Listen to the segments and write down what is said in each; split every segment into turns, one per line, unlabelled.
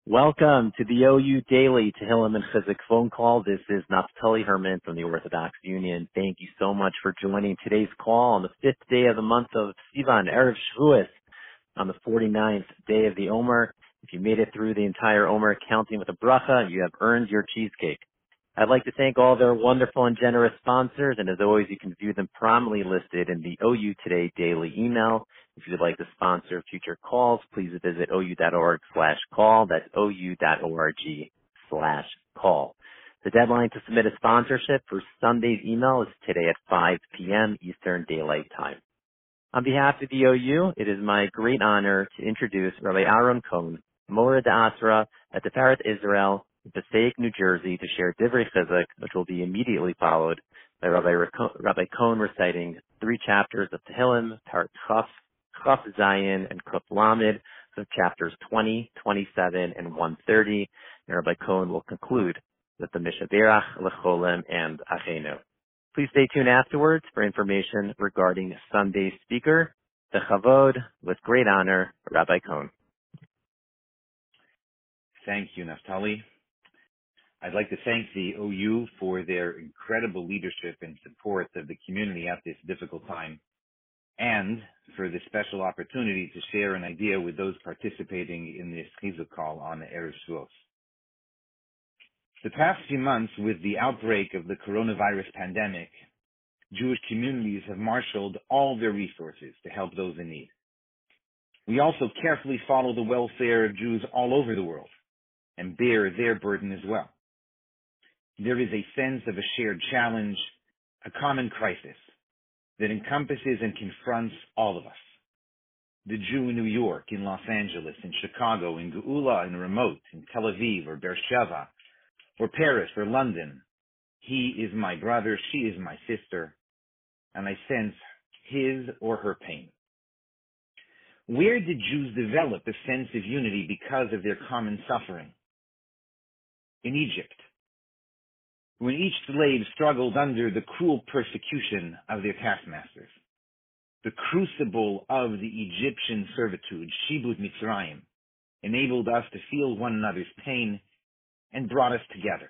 Welcome to the OU Daily Tehillim and Chizuk phone call. This is Naftali Herman from the Orthodox Union. Thank you so much for joining today's call on the fifth day of the month of Sivan, Erev Shavuos, on the 49th day of the Omer. If you made it through the entire Omer counting with a bracha, you have earned your cheesecake. I'd like to thank all their wonderful and generous sponsors, and as always, you can view them prominently listed in the OU Today Daily email. If you'd like to sponsor future calls, please visit ou.org/call. That's ou.org/call. The deadline to submit a sponsorship for Sunday's email is today at 5 p.m. Eastern Daylight Time. On behalf of the OU, it is my great honor to introduce Rabbi Aaron Cohn, Mora D'Asra at Tifereth Israel, in Passaic, New Jersey, to share Divrei Chizuk, which will be immediately followed by Rabbi Cohn reciting 3 chapters of Tehillim, Parak Chaf, Chaf Zayin, and Kuf Lamed, so chapters 20, 27, and 130. And Rabbi Cohn will conclude with the Mishaberach, Lecholem, and Achenu. Please stay tuned afterwards for information regarding Sunday's speaker, the Chavod, with great honor, Rabbi Cohn.
Thank you, Naftali. I'd like to thank the OU for their incredible leadership and support of the community at this difficult time, and for the special opportunity to share an idea with those participating in this Chizuk call on Erev Shavuos. The past few months, with the outbreak of the coronavirus pandemic, Jewish communities have marshaled all their resources to help those in need. We also carefully follow the welfare of Jews all over the world and bear their burden as well. There is a sense of a shared challenge, a common crisis that encompasses and confronts all of us. The Jew in New York, in Los Angeles, in Chicago, in Geula, in Ramot, in Tel Aviv, or Beersheba, or Paris, or London. He is my brother, she is my sister, and I sense his or her pain. Where did Jews develop a sense of unity because of their common suffering? In Egypt, when each slave struggled under the cruel persecution of their taskmasters. The crucible of the Egyptian servitude, Shibut Mitzrayim, enabled us to feel one another's pain and brought us together.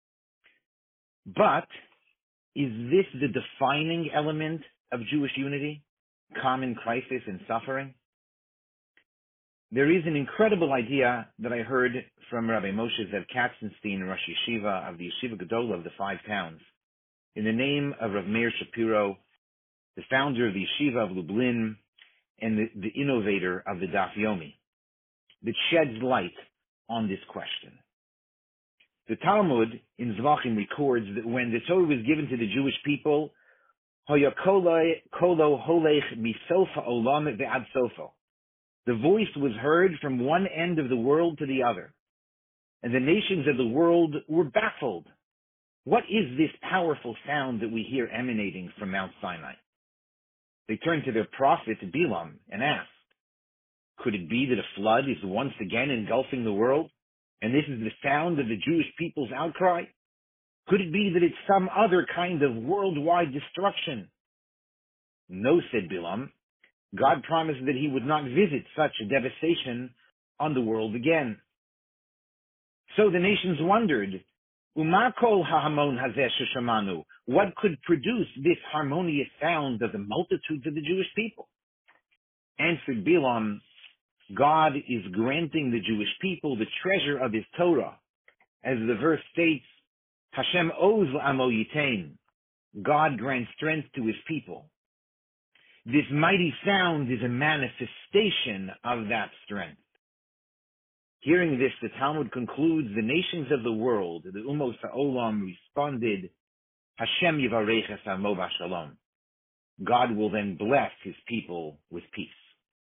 But is this the defining element of Jewish unity? Common crisis and suffering? There is an incredible idea that I heard from Rabbi Moshe Zev Katzenstein, Rosh Yeshiva of the Yeshiva Gedola of the Five Towns, in the name of Rav Meir Shapiro, the founder of the Yeshiva of Lublin and the innovator of the Daf Yomi, that sheds light on this question. The Talmud in Zvachim records that when the Torah was given to the Jewish people, Hoya kolo holech misof ha'olam ve'ad sofo. The voice was heard from one end of the world to the other, and the nations of the world were baffled. What is this powerful sound that we hear emanating from Mount Sinai? They turned to their prophet Bilam and asked, could it be that a flood is once again engulfing the world, and this is the sound of the Jewish people's outcry? Could it be that it's some other kind of worldwide destruction? No, said Bilam. God promised that he would not visit such a devastation on the world again. So the nations wondered, Uma kol ha'hamon hazeh sheshamanu? What could produce this harmonious sound of the multitudes of the Jewish people? Answered Bilam, God is granting the Jewish people the treasure of his Torah. As the verse states, Hashem oz l'amo yitain. God grants strength to his people. This mighty sound is a manifestation of that strength. Hearing this, the Talmud concludes the nations of the world, the Umos HaOlam, responded, Hashem yivarech es amo b'shalom. God will then bless his people with peace.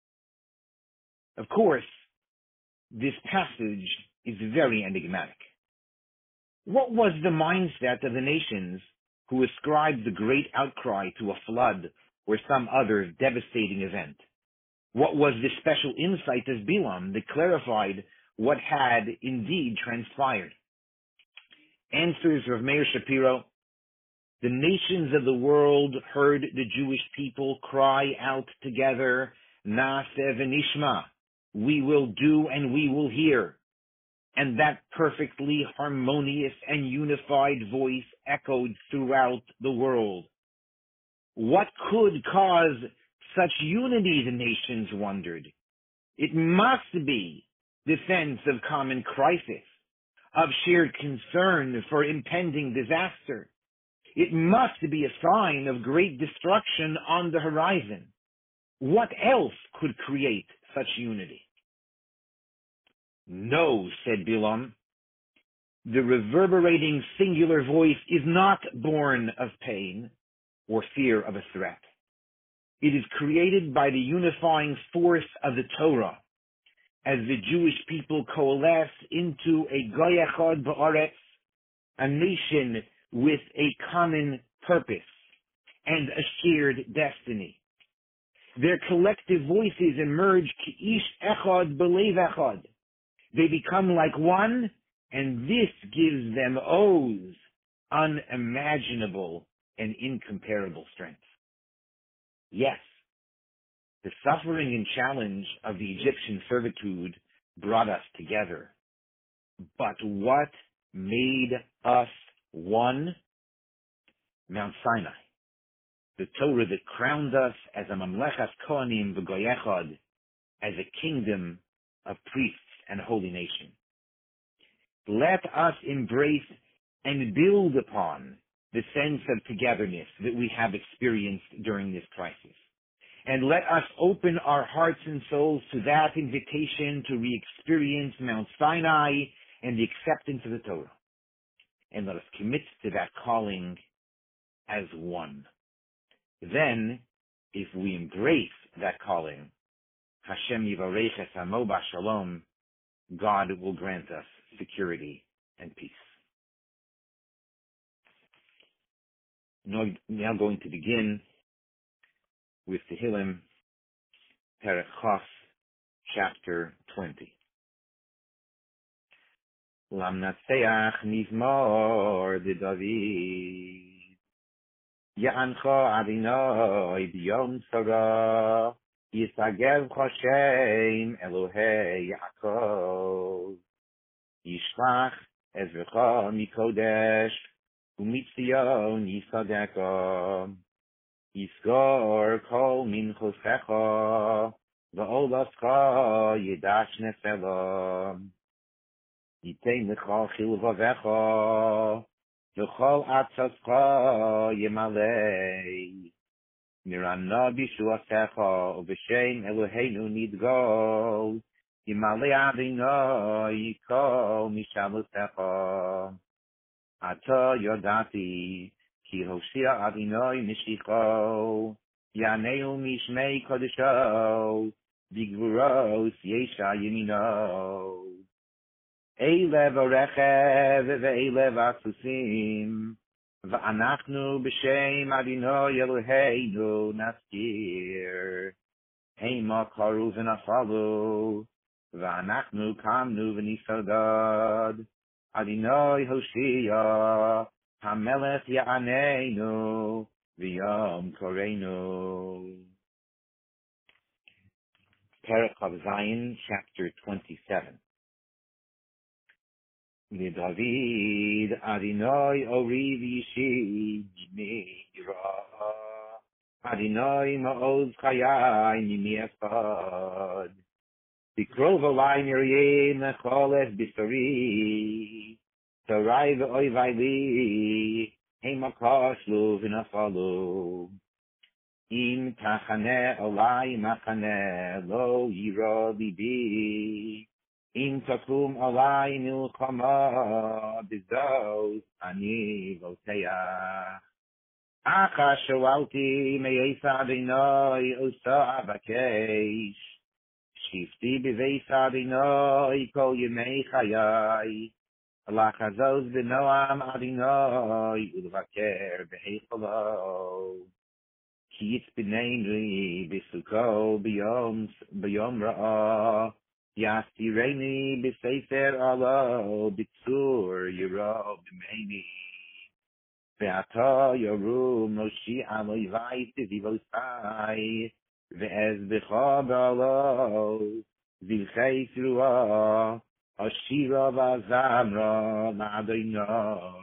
Of course, this passage is very enigmatic. What was the mindset of the nations who ascribed the great outcry to a flood or some other devastating event? What was the special insight of Bilam that clarified what had indeed transpired? Answers Rav Meir Shapiro, the nations of the world heard the Jewish people cry out together, Naaseh v'nishma, we will do and we will hear. and that perfectly harmonious and unified voice echoed throughout the world. What could cause such unity, the nations wondered? It must be the sense of common crisis, of shared concern for impending disaster. It must be a sign of great destruction on the horizon. What else could create such unity? No, said Bilam. The reverberating singular voice is not born of pain or fear of a threat. It is created by the unifying force of the Torah, as the Jewish people coalesce into a Goy Echad Ba'aretz, a nation with a common purpose and a shared destiny. Their collective voices emerge Ki'ish Echad B'Lev Echad. They become like one, and this gives them Oz, unimaginable and incomparable strength. Yes, the suffering and challenge of the Egyptian servitude brought us together. But what made us one? Mount Sinai, the Torah that crowned us as a Mamlechas Kohanim v'Goy Echad, as a kingdom of priests and holy nation. Let us embrace and build upon the sense of togetherness that we have experienced during this crisis. And let us open our hearts and souls to that invitation to re-experience Mount Sinai and the acceptance of the Torah. And let us commit to that calling as one. Then, if we embrace that calling, Hashem Yivarech es Amo B'Shalom, God will grant us security and peace. Now going to begin with Tehillim, Perek Chaf, chapter 20. Lamnatseach Mizmor de David, Ya'ancha Adonai B'Yom Tzara, Yisagev Chashem Elohei Yaakov, Yishlach Ezrecha Mikodesh, Umitzion Yisadeka, Yisgor Kol Minchosecha, V'Olascha Yidash Nefela, Yitein Lecha Chilvavecha, V'Chol Atzascha Yemalei, Mirana Bishuasecha, V'Shem Eloheinu Nidgol, Yimalei Adonai Yikol Mishalusecha, Ata Yodati, Ki Hoshia Adonai Mishicho, Yaneu Mishmei Kodesho, Bigvuros Yesha Yemino, Eilev Orechev Ve'eilev Asusim, Va'anachnu B'Shem Adonai Eloheinu Naskir, Heima Karu V'Nafalu, Va'anachnu Kamnu V'Nisodad, Adonai Hoshia, HaMelech Ya'aneinu, V'Yom Koreinu. Perek Chav Zayin, chapter 27. David Adonai Ori V'Yishi Mira, Adonai Ma'oz Chayai Nimi Echad, B'krov Olai Miriam Choles B'Sari, Sarai V'Oivai Li, Hema Kashlu V'Nafalu, Im Tachane Olai Machane Lo Yiro Libi, Im Takum Olai Milchama B'Zos Ani Voteach, Acha Shoalti Me'ez Adonai Osa Avakesh, Shifti B'Veis Adonai Kol Yemei Chayai, Lachazos B'Noam Adonai Ulvaker B'Heicholo, Ki Yitzbineni B'Suko B'Yom Ra'ah, Yastireni B'Sefer Alo B'Tzur Yiro B'Meini, Ve'ata Yorum Moshi Alo Yvai Tivivosai, Ve'ez B'Cha B'Alo Zilchei Sruah, Ashira v'azamra la'Adonai.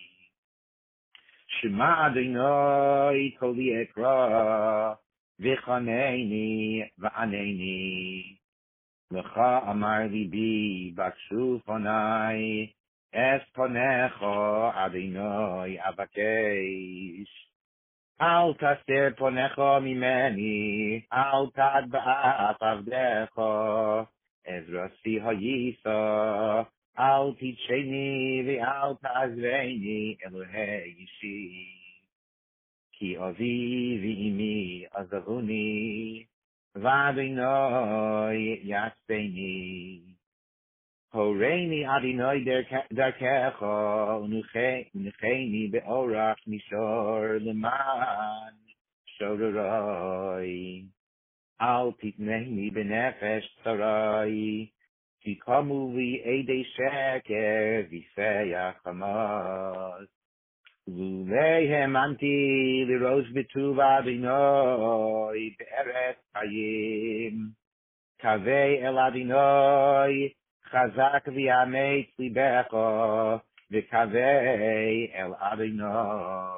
Shema Adonai kol yekra v'chaneini v'aneni. Lecha amar libi bakshu ponai es ponecho Adonai avakesh. Al taster ponecho mimeni al tad ba'af avdecho ezrasi hayisa al ticheni ve'al ta'azveni Elohei yishi ki avi v'imi azavuni v'Adonai yaspeni Horeini Adonai darkecha unucheni be'orach mishor leman shororoi al titneni benefesh sarai ki kamu li edei sheker v'seyach hamas Luleihem anti lirosh b'tuv Adonai be'eretz hayim Kavei el Adonai Chazak v'yametz libecha v'kavei el Adonai.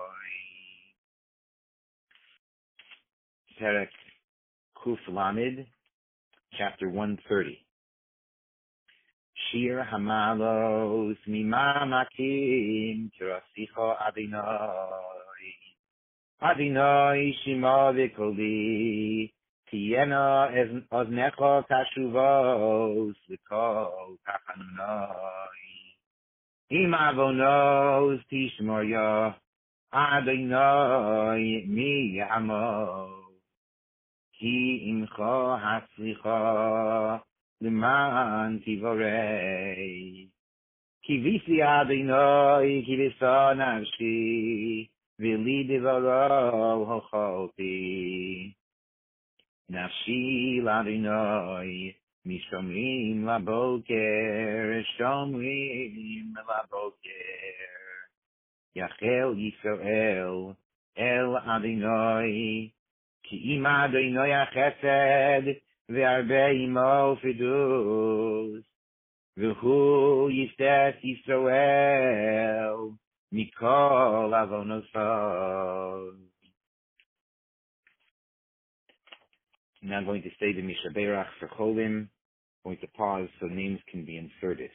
Perek Kuf Lamed, chapter 130. Shir Hamalos Mima Makim Kirasicho Adonai. Adonai Shema v'koli Tiena oznecho kashuvos v'kol tachanunai. Im avonos tishmoya Adonai mi yamo. Ki imcho hatzlicha l'man tivorei. Ki visi Adonai ki v'sa nafshi v'li divaro hocholti. Nafshi l'Adonai, mishomrim laboker, shomrim laboker. Yachel Yisrael, el Adonai, ki im Adonai achesed, ve'arbe imo fidus. V'hu yistes Yisrael, mikol avonosav. Now I'm going to say the Misha Beirach for Cholim. I'm going to pause so names can be inserted.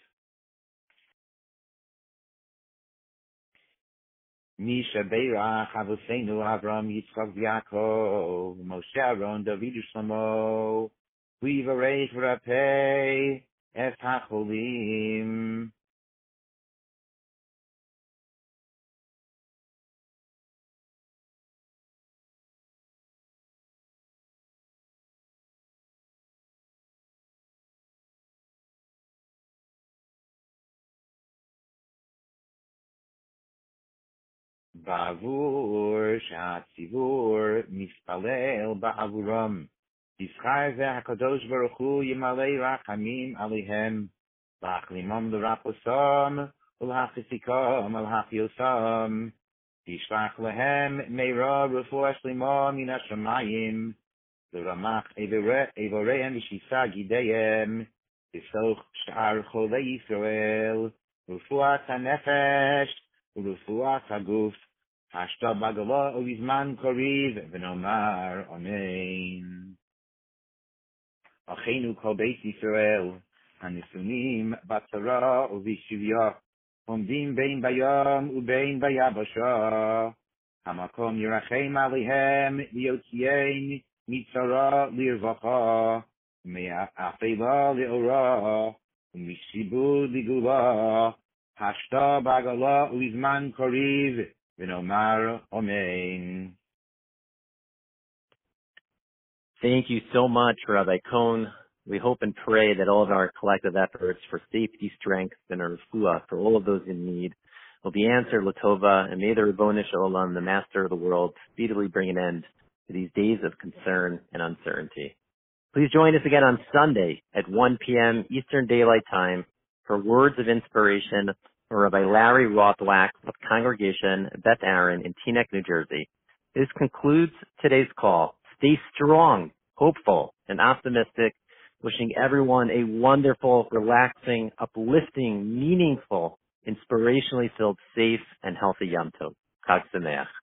Misha Beirach Avoseinu Avram Yitzchak Yaakov Moshe Aaron David Shlomo Vivarech V'rapei Es HaCholim. Ba'avur Sha'atzivur Mispalel Ba'avuram Yischar Ve'HaKadosh Baruch Hu Yimalei Rachamim Alehem Ba'achlimam L'Raposam U'L'Hachisikam Al-Hachiosam Yishlach Lehem Meira Refuah Shlema Min HaShamayim L'Ramach Evoreim V'Shisa Gideyem V'Soch Sh'ar Cholei Yisrael Refuah HaNefesh U'Refuah HaGuf Hashta Bagala U'Izman Koriv V'Nomar Amen. Achenu Kol Beis Yisrael Hanisunim Batzara U'Vishivya Omdim Bein Bayam U'Bein Bayabasha Hamakom Yerachem Alehem Liotiein Mitzara Lirvacha Me'afela Le'ora U'Mishibu Ligula Hashta Bagala U'Izman Koriv V'Nomar Amen.
Thank you so much, Rabbi Cohn. We hope and pray that all of our collective efforts for safety, strength, and refuah for all of those in need will be answered Latova, and may the Ribono Shel Olam, the Master of the world, speedily bring an end to these days of concern and uncertainty. Please join us again on Sunday at 1 p.m. Eastern Daylight Time for Words of Inspiration from Rabbi Larry Rothwack of Congregation Beth Aaron in Teaneck, New Jersey. This concludes today's call. Stay strong, hopeful, and optimistic Wishing everyone a wonderful, relaxing, uplifting, meaningful, inspirationally filled, safe, and healthy Yom Tov. Chag Sameach.